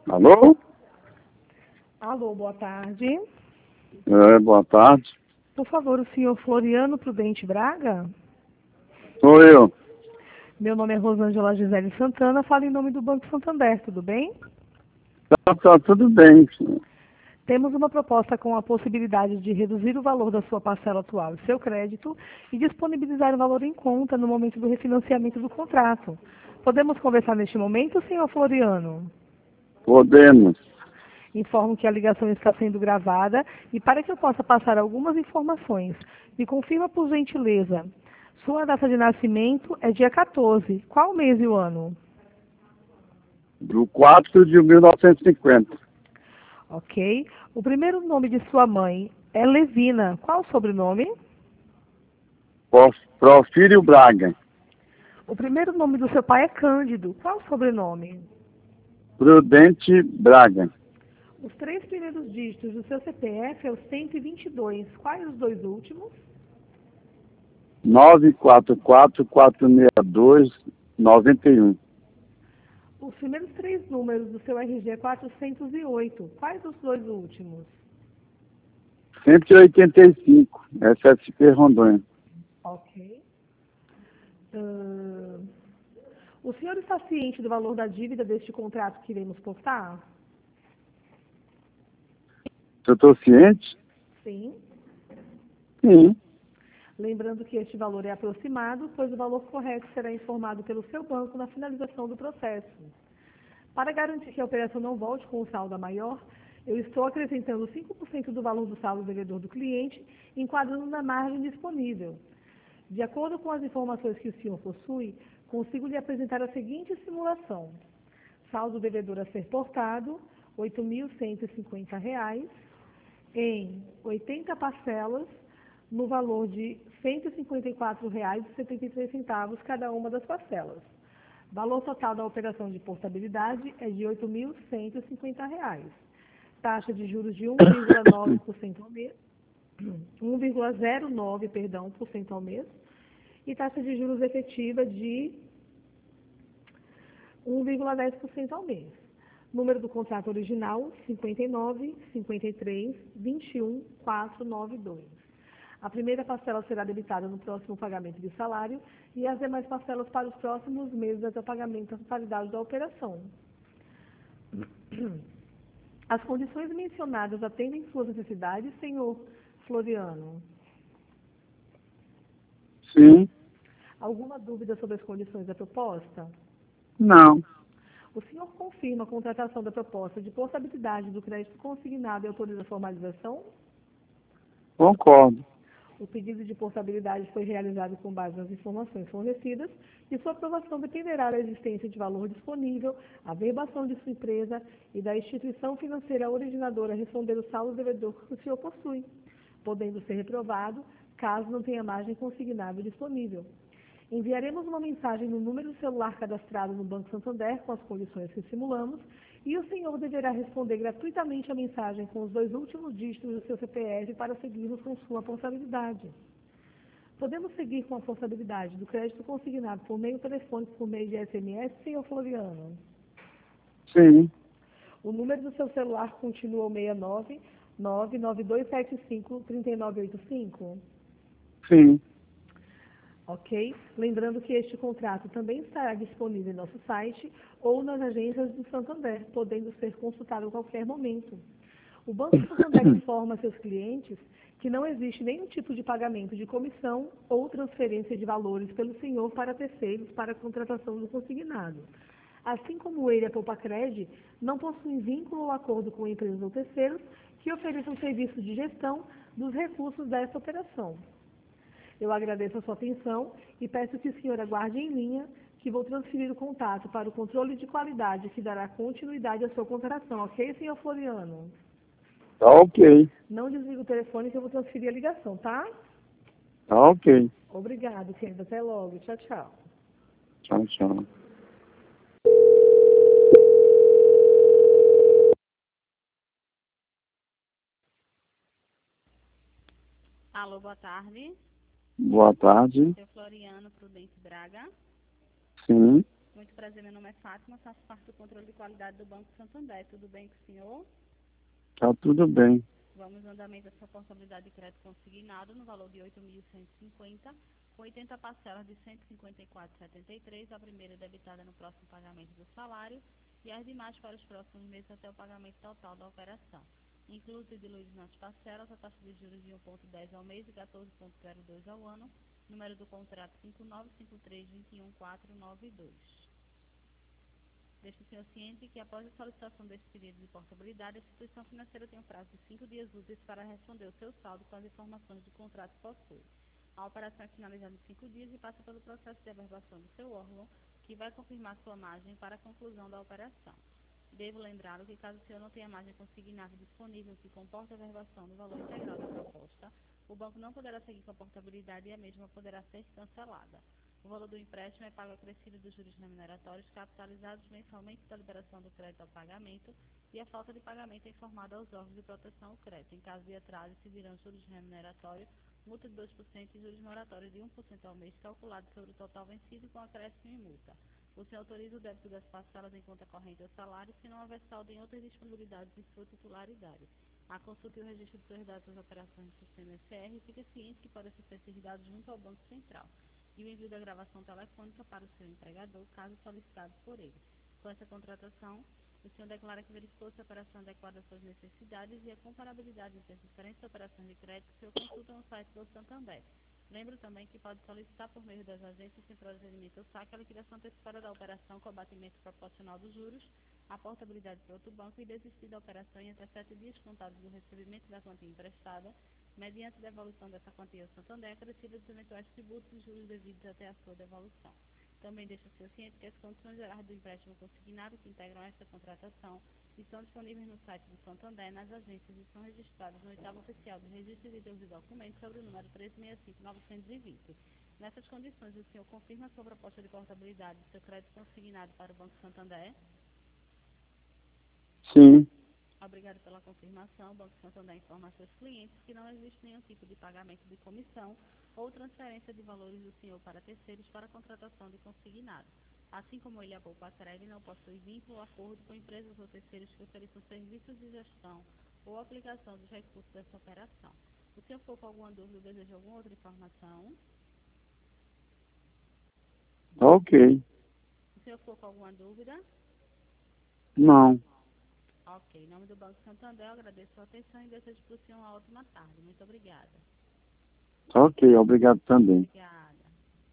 Alô? Alô, boa tarde. Boa tarde. Por favor, o senhor Floriano Prudente Braga? Sou eu. Meu nome é Rosângela Gisele Santana, falo em nome do Banco Santander, tudo bem? Tá tudo bem, senhor. Temos uma proposta com a possibilidade de reduzir o valor da sua parcela atual e seu crédito e disponibilizar o valor em conta no momento do refinanciamento do contrato. Podemos conversar neste momento, senhor Floriano? Podemos. Informo que a ligação está sendo gravada e para que eu possa passar algumas informações, me confirma por gentileza. Sua data de nascimento é dia 14. Qual o mês e o ano? Do 4 de 1950. Ok. O primeiro nome de sua mãe é Levina. Qual o sobrenome? Porfírio Braga. O primeiro nome do seu pai é Cândido. Qual o sobrenome? Prudente Braga. Os três primeiros dígitos do seu CPF é o 122. Quais os dois últimos? 944-462-91. Os primeiros três números do seu RG é 408. Quais os dois últimos? 185. SSP Rondônia. Ok. O senhor está ciente do valor da dívida deste contrato que iremos postar? Eu estou ciente? Sim. Sim. Lembrando que este valor é aproximado, pois o valor correto será informado pelo seu banco na finalização do processo. Para garantir que a operação não volte com o saldo a maior, eu estou acrescentando 5% do valor do saldo devedor do cliente, enquadrando na margem disponível. De acordo com as informações que o senhor possui, consigo lhe apresentar a seguinte simulação. Saldo devedor a ser portado, R$ 8.150, em 80 parcelas, no valor de R$ 154,73 cada uma das parcelas. Valor total da operação de portabilidade é de R$ 8.150. Taxa de juros de 1,9% ao mês, 1,09%, perdão, por cento ao mês, e taxa de juros efetiva de 1,10% ao mês. Número do contrato original, 59 53 21 492. A primeira parcela será debitada no próximo pagamento de salário e as demais parcelas para os próximos meses até o pagamento da totalidade da operação. As condições mencionadas atendem suas necessidades, senhor Floriano? Sim. Alguma dúvida sobre as condições da proposta? Não. O senhor confirma a contratação da proposta de portabilidade do crédito consignado e autoriza a formalização? Concordo. O pedido de portabilidade foi realizado com base nas informações fornecidas e sua aprovação dependerá da existência de valor disponível, a verbação de sua empresa e da instituição financeira originadora responder o saldo devedor que o senhor possui, podendo ser reprovado caso não tenha margem consignável disponível. Enviaremos uma mensagem no número do celular cadastrado no Banco Santander com as condições que simulamos e o senhor deverá responder gratuitamente a mensagem com os dois últimos dígitos do seu CPF para seguirmos com sua portabilidade. Podemos seguir com a portabilidade do crédito consignado por meio telefônico por meio de SMS, senhor Floriano? Sim. O número do seu celular continua o 69 99275 3985? Sim. Ok? Lembrando que este contrato também estará disponível em nosso site ou nas agências do Santander, podendo ser consultado a qualquer momento. O Banco Santander informa seus clientes que não existe nenhum tipo de pagamento de comissão ou transferência de valores pelo senhor para terceiros para a contratação do consignado. Assim como ele e a Poupacred não possuem vínculo ou acordo com empresas ou terceiros que ofereçam serviço de gestão dos recursos desta operação. Eu agradeço a sua atenção e peço que o senhor aguarde em linha, que vou transferir o contato para o controle de qualidade que dará continuidade à sua contratação, ok, senhor Floriano? Tá ok. Não desligue o telefone que eu vou transferir a ligação, tá? Tá ok. Obrigado, querida. Até logo. Tchau, tchau. Tchau, tchau. Alô, boa tarde. Boa tarde. Seu Floriano Prudente Braga. Sim. Muito prazer, meu nome é Fátima, faço parte do controle de qualidade do Banco Santander. Tudo bem com o senhor? Tá tudo bem. Vamos no andamento da sua portabilidade de crédito consignado no valor de 8.150, com 80 parcelas de 154,73, a primeira debitada no próximo pagamento do salário e as demais para os próximos meses até o pagamento total da operação. Incluso e diluídos nas parcelas, a taxa de juros de 1,10 ao mês e 14,02 ao ano, número do contrato 595321.492. Deixe o senhor ciente que, após a solicitação deste pedido de portabilidade, a instituição financeira tem um prazo de 5 dias úteis para responder o seu saldo com as informações do contrato que possui. A operação é finalizada em 5 dias e passa pelo processo de averbação do seu órgão, que vai confirmar sua margem para a conclusão da operação. Devo lembrá-lo que, caso o senhor não tenha margem consignada disponível que comporte a averbação do valor integral da proposta, o banco não poderá seguir com a portabilidade e a mesma poderá ser cancelada. O valor do empréstimo é pago acrescido dos juros remuneratórios capitalizados mensalmente da liberação do crédito ao pagamento e a falta de pagamento é informada aos órgãos de proteção ao crédito. Em caso de atraso, incidirão juros remuneratórios, multa de 2% e juros moratórios de 1% ao mês calculado sobre o total vencido com acréscimo e multa. O senhor autoriza o débito das parcelas em conta corrente ao salário, se não houver saldo em outras disponibilidades de sua titularidade. A consulta e o registro de seus dados das operações do sistema SR fica ciente que podem ser dados junto ao Banco Central e o envio da gravação telefônica para o seu empregador, caso solicitado por ele. Com essa contratação, o senhor declara que verificou se a operação é adequada às suas necessidades e a comparabilidade entre as diferentes operações de crédito que o senhor consulta no site do Santander. Lembro também que pode solicitar por meio das agências sem procedimento ou saque a liquidação antecipada da operação com abatimento proporcional dos juros, a portabilidade para outro banco e desistir da operação em até 7 dias contados do recebimento da quantia emprestada, mediante devolução dessa quantia ao Santander, acrescida dos eventuais tributos e juros devidos até a sua devolução. Também deixa o senhor ciente que as condições gerais do empréstimo consignado que integram esta contratação estão disponíveis no site do Santander, nas agências e são registradas no oitavo oficial de registro de títulos e documentos sobre o número 1365-920. Nessas condições, o senhor confirma a sua proposta de portabilidade do seu crédito consignado para o Banco Santander? Sim. Obrigado pela confirmação. O Banco Santander informa a seus clientes que não existe nenhum tipo de pagamento de comissão ou transferência de valores do senhor para terceiros para a contratação de consignado. Assim como ele, a Poupa-Crédito não possui vínculo ou acordo com empresas ou terceiros que ofereçam serviços de gestão ou aplicação dos recursos dessa operação. O senhor ficou com alguma dúvida ou deseja alguma outra informação? Ok. O senhor ficou com alguma dúvida? Não. Ok. Em nome do Banco Santander, eu agradeço a sua atenção e desejo para o senhor uma ótima tarde. Muito obrigada. Ok, obrigado também. Obrigada.